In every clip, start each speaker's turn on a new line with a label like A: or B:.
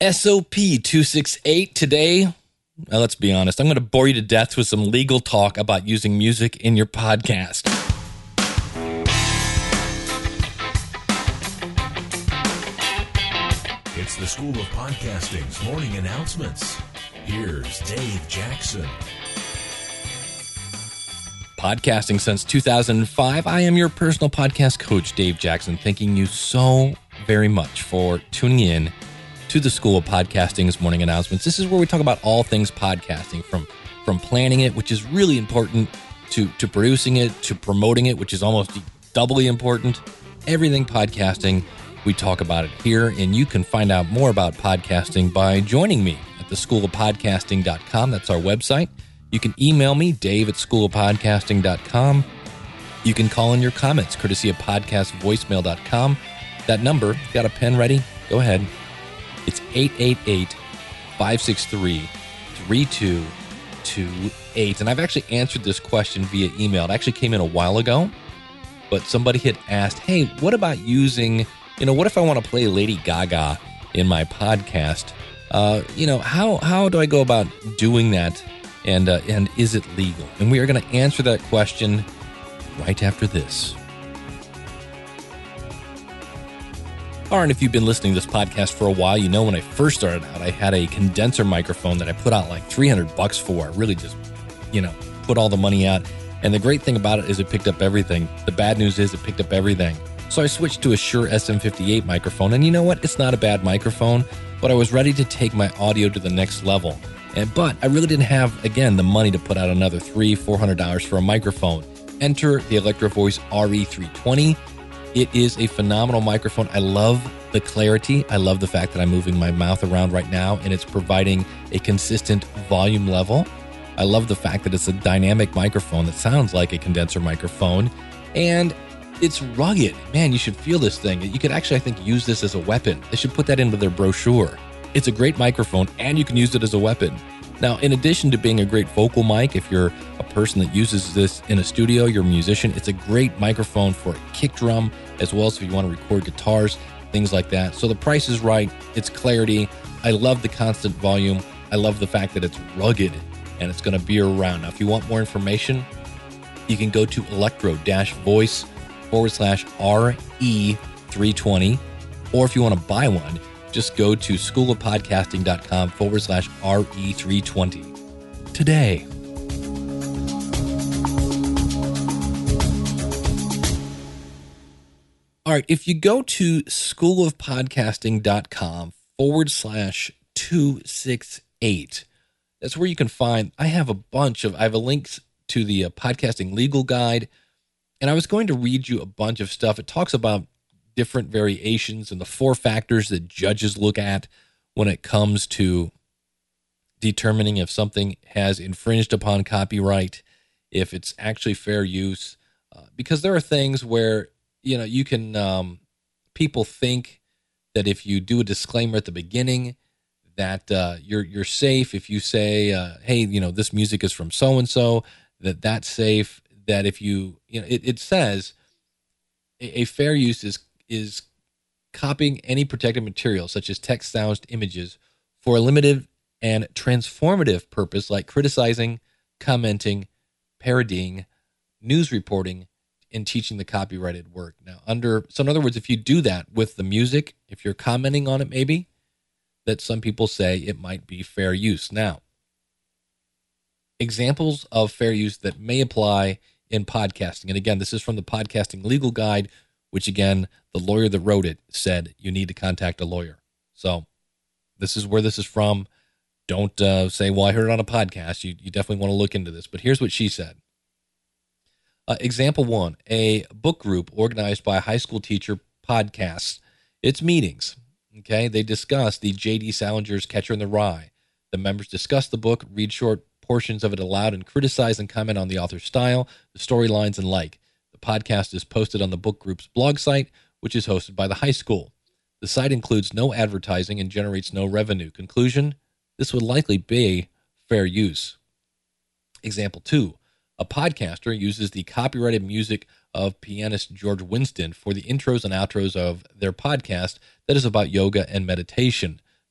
A: SOP 268 today. Now, let's be honest. I'm going to bore you to death with some legal talk about using music in your podcast.
B: It's the School of Podcasting's morning announcements. Here's Dave Jackson.
A: Podcasting since 2005. I am your personal podcast coach, Dave Jackson, thanking you so very much for tuning in to the School of Podcasting's morning announcements. This is where we talk about all things podcasting, from planning it, which is really important, to producing it, to promoting it, which is almost doubly important. Everything podcasting, we talk about it here, and you can find out more about podcasting by joining me at theschoolofpodcasting.com. That's our website. You can email me, dave@schoolofpodcasting.com. You can call in your comments, courtesy of podcastvoicemail.com. That number, got a pen ready? Go ahead. It's 888-563-3228. And I've actually answered this question via email. It actually came in a while ago, but somebody had asked, hey, what about using, what if I want to play Lady Gaga in my podcast? How do I go about doing that? And is it legal? And we are going to answer that question right after this. All right, if you've been listening to this podcast for a while, you know when I first started out, I had a condenser microphone that I put out like $300 for. I really just, put all the money out. And the great thing about it is it picked up everything. The bad news is it picked up everything. So I switched to a Shure SM58 microphone. And you know what? It's not a bad microphone, but I was ready to take my audio to the next level. But I really didn't have, again, the money to put out another $300-$400 for a microphone. Enter the Electro Voice RE320. It is a phenomenal microphone. I love the clarity. I love the fact that I'm moving my mouth around right now and it's providing a consistent volume level. I love the fact that it's a dynamic microphone that sounds like a condenser microphone, and it's rugged. Man, you should feel this thing. You could actually, I think, use this as a weapon. They should put that into their brochure. It's a great microphone and you can use it as a weapon. Now, in addition to being a great vocal mic, if you're a person that uses this in a studio, you're a musician, it's a great microphone for a kick drum, as well as if you want to record guitars, things like that. So the price is right. It's clarity. I love the constant volume. I love the fact that it's rugged and it's going to be around. Now, if you want more information, you can go to electro-voice/RE320. Or if you want to buy one, just go to schoolofpodcasting.com/RE320 today. All right, if you go to schoolofpodcasting.com/268, that's where you can find, I have a links to the podcasting legal guide, and I was going to read you a bunch of stuff. It talks about different variations and the 4 factors that judges look at when it comes to determining if something has infringed upon copyright, if it's actually fair use, because there are things where you can, people think that if you do a disclaimer at the beginning that you're safe. If you say, hey, this music is from so-and-so, that's safe. That if it says a fair use is copying any protected material, such as text, sounds, images, for a limited and transformative purpose like criticizing, commenting, parodying, news reporting, in teaching the copyrighted work. Now, so in other words, if you do that with the music, if you're commenting on it, maybe, that some people say it might be fair use. Now, examples of fair use that may apply in podcasting. And again, this is from the Podcasting Legal Guide, which again, the lawyer that wrote it said you need to contact a lawyer. So this is where this is from. Don't say, well, I heard it on a podcast. You definitely want to look into this. But here's what she said. Example 1, a book group organized by a high school teacher podcasts its meetings. Okay, they discuss the J.D. Salinger's Catcher in the Rye. The members discuss the book, read short portions of it aloud, and criticize and comment on the author's style, the storylines, and like. The podcast is posted on the book group's blog site, which is hosted by the high school. The site includes no advertising and generates no revenue. Conclusion, this would likely be fair use. Example 2, a podcaster uses the copyrighted music of pianist George Winston for the intros and outros of their podcast that is about yoga and meditation.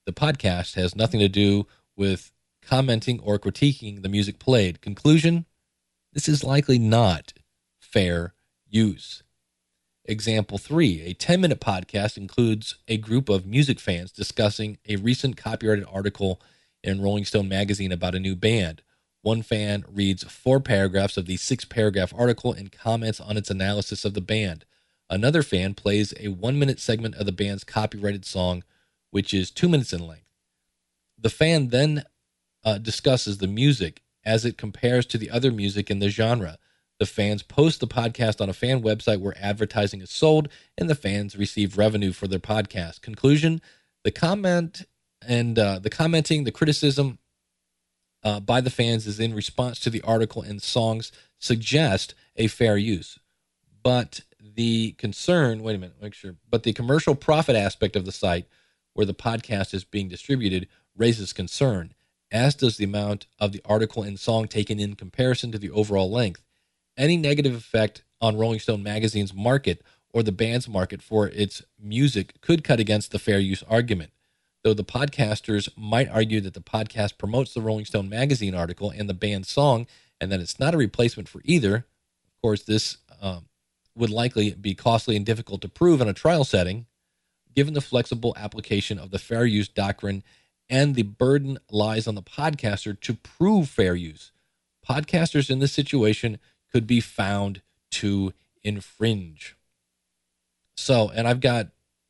A: The podcast has nothing to do with commenting or critiquing the music played. Conclusion, this is likely not fair use. Example 3, a 10-minute podcast includes a group of music fans discussing a recent copyrighted article in Rolling Stone magazine about a new band. One fan reads 4 paragraphs of the 6-paragraph article and comments on its analysis of the band. Another fan plays a 1-minute segment of the band's copyrighted song, which is 2 minutes in length. The fan then discusses the music as it compares to the other music in the genre. The fans post the podcast on a fan website where advertising is sold, and the fans receive revenue for their podcast. Conclusion, the comment and the commenting, the criticism by the fans is in response to the article, and songs suggest a fair use. But the concern, but the commercial profit aspect of the site where the podcast is being distributed raises concern, as does the amount of the article and song taken in comparison to the overall length. Any negative effect on Rolling Stone magazine's market or the band's market for its music could cut against the fair use argument. Though the podcasters might argue that the podcast promotes the Rolling Stone magazine article and the band's song, and that it's not a replacement for either. Of course, this would likely be costly and difficult to prove in a trial setting, given the flexible application of the fair use doctrine, and the burden lies on the podcaster to prove fair use. Podcasters in this situation could be found to infringe. So, and I've got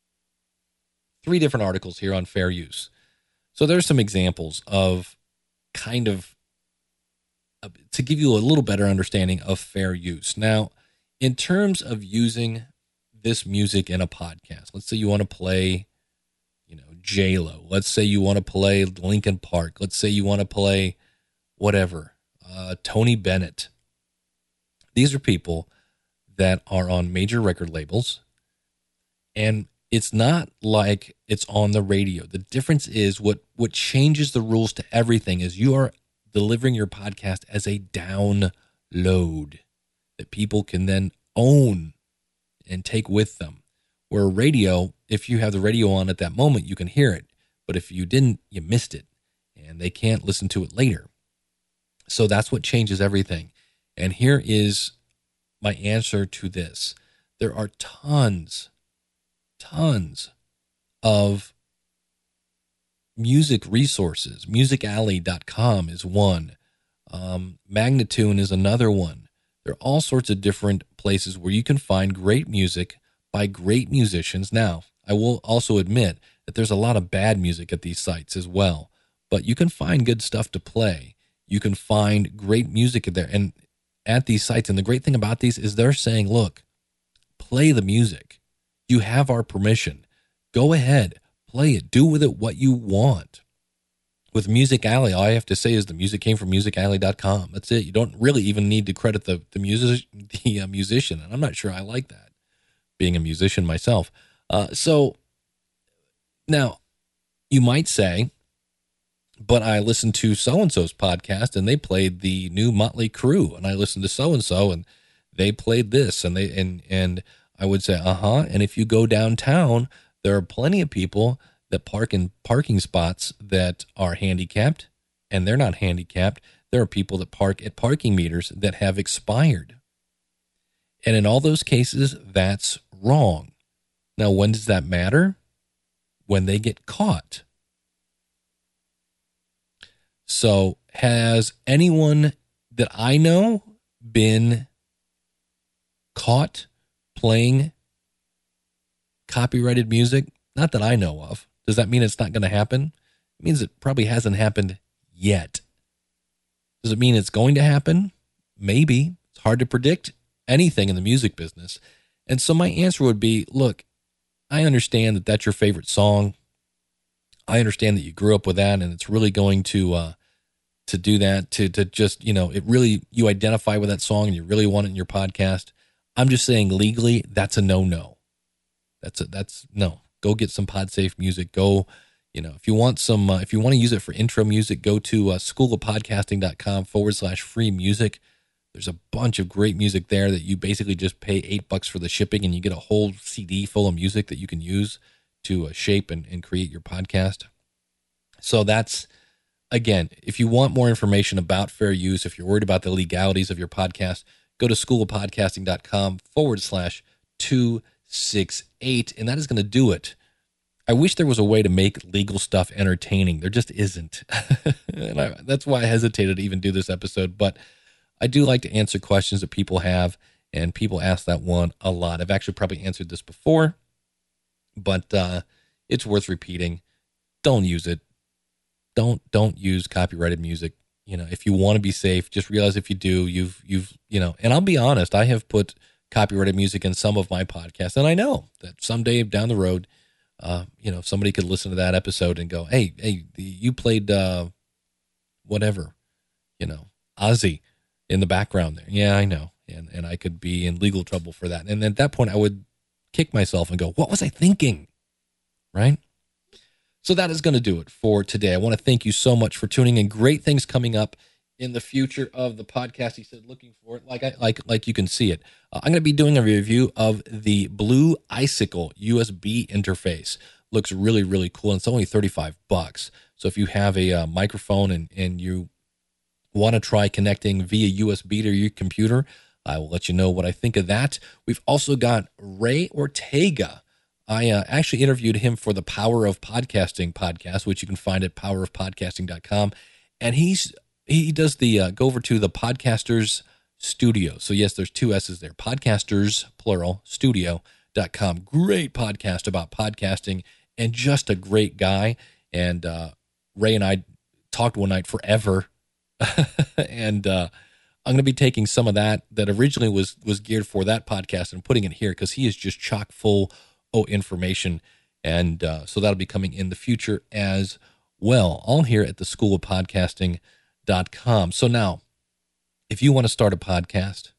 A: 3 different articles here on fair use. So there's some examples of kind of, to give you a little better understanding of fair use. Now, in terms of using this music in a podcast, let's say you want to play, J-Lo. Let's say you want to play Linkin Park. Let's say you want to play whatever, Tony Bennett. These are people that are on major record labels, and it's not like it's on the radio. The difference is what changes the rules to everything is you are delivering your podcast as a download that people can then own and take with them. Where radio, if you have the radio on at that moment, you can hear it. But if you didn't, you missed it, and they can't listen to it later. So that's what changes everything. And here is my answer to this. There are tons of music resources. Musicalley.com is one. Magnatune is another one. There are all sorts of different places where you can find great music by great musicians. Now, I will also admit that there's a lot of bad music at these sites as well, but you can find good stuff to play. You can find great music there and at these sites. And the great thing about these is they're saying, look, play the music. You have our permission. Go ahead, play it. Do with it what you want. With Music Alley, all I have to say is the music came from musicalley.com. That's it. You don't really even need to credit the musician. And I'm not sure I like that, being a musician myself. So now you might say, but I listened to so-and-so's podcast and they played the new Motley Crue, and I listened to so-and-so and they played this, and and I would say, and if you go downtown, there are plenty of people that park in parking spots that are handicapped, and they're not handicapped. There are people that park at parking meters that have expired. And in all those cases, that's wrong. Now, when does that matter? When they get caught. So has anyone that I know been caught playing copyrighted music? Not that I know of. Does that mean it's not going to happen? It means it probably hasn't happened yet. Does it mean it's going to happen? Maybe. It's hard to predict anything in the music business. And so my answer would be, look, I understand that that's your favorite song. I understand that you grew up with that, and it's really going to do that, to just, it really, you identify with that song and you really want it in your podcast. I'm just saying legally, that's a no. That's no. Go get some PodSafe music. Go, if you want some, if you want to use it for intro music, go to schoolofpodcasting.com/free music. There's a bunch of great music there that you basically just pay $8 for the shipping, and you get a whole CD full of music that you can use to shape and create your podcast. So that's, again, if you want more information about fair use, if you're worried about the legalities of your podcast, go to schoolofpodcasting.com/268, and that is going to do it. I wish there was a way to make legal stuff entertaining. There just isn't. And that's why I hesitated to even do this episode. But I do like to answer questions that people have, and people ask that one a lot. I've actually probably answered this before, but it's worth repeating. Don't use it. Don't use copyrighted music. If you want to be safe, just realize if you do, you've and I'll be honest, I have put copyrighted music in some of my podcasts, and I know that someday down the road, somebody could listen to that episode and go, hey, you played whatever, Ozzy in the background there. Yeah, I know. And I could be in legal trouble for that. And at that point, I would kick myself and go, what was I thinking? Right? So that is going to do it for today. I want to thank you so much for tuning in. Great things coming up in the future of the podcast. He said, looking for it, like you can see it. I'm going to be doing a review of the Blue Icicle USB interface. Looks really, really cool. And it's only $35. So if you have a microphone and you want to try connecting via USB to your computer, I will let you know what I think of that. We've also got Ray Ortega. I actually interviewed him for the Power of Podcasting podcast, which you can find at powerofpodcasting.com. And he does the, go over to the Podcasters Studio. So yes, there's two S's there. Podcasters, plural, studio.com. Great podcast about podcasting and just a great guy. And Ray and I talked one night forever. And I'm going to be taking some of that originally was geared for that podcast and putting it here because he is just chock full information. And so that'll be coming in the future as well, all here at the schoolofpodcasting.com. So now, if you want to start a podcast,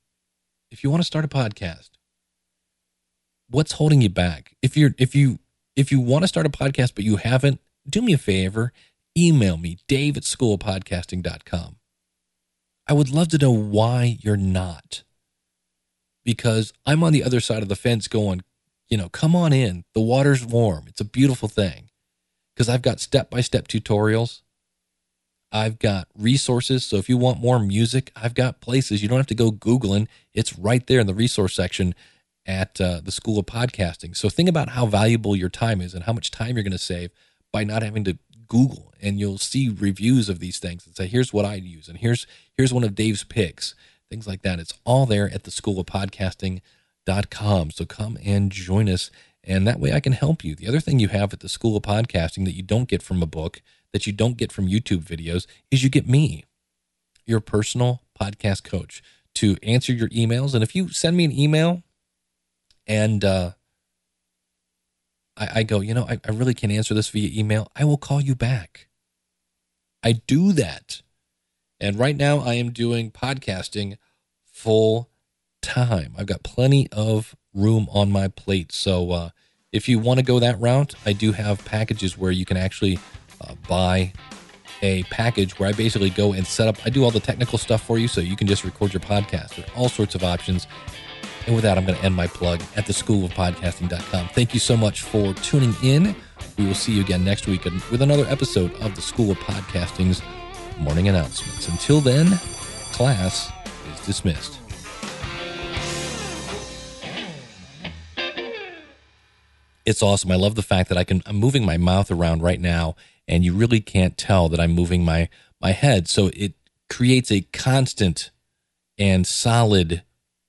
A: what's holding you back? If you want to start a podcast, but you haven't, do me a favor, email me, dave@schoolofpodcasting.com. I would love to know why you're not, because I'm on the other side of the fence going, come on in. The water's warm. It's a beautiful thing. Because I've got step-by-step tutorials. I've got resources. So if you want more music, I've got places. You don't have to go Googling. It's right there in the resource section at the School of Podcasting. So think about how valuable your time is and how much time you're going to save by not having to Google. And you'll see reviews of these things and say, here's what I use. And here's one of Dave's picks. Things like that. It's all there at the School of Podcasting.com. So come and join us, and that way I can help you. The other thing you have at the School of Podcasting that you don't get from a book, that you don't get from YouTube videos, is you get me, your personal podcast coach, to answer your emails. And if you send me an email and I go, I really can't answer this via email, I will call you back. I do that. And right now I am doing podcasting full time. I've got plenty of room on my plate. So if you want to go that route, I do have packages where you can actually buy a package where I basically go and set up, I do all the technical stuff for you so you can just record your podcast. There are all sorts of options. And with that, I'm going to end my plug at theschoolofpodcasting.com. Thank you so much for tuning in. We will see you again next week with another episode of the School of Podcasting's morning announcements. Until then, class is dismissed. It's awesome. I love the fact that I'm moving my mouth around right now, and you really can't tell that I'm moving my head. So it creates a constant and solid.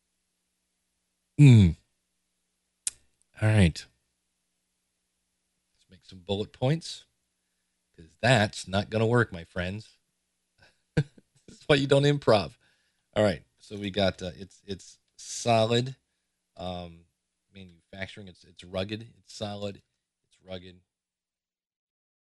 A: All right. Let's make some bullet points, because that's not going to work, my friends. That's why you don't improv. All right. So we got it's solid. Manufacturing. It's rugged. It's solid. It's rugged.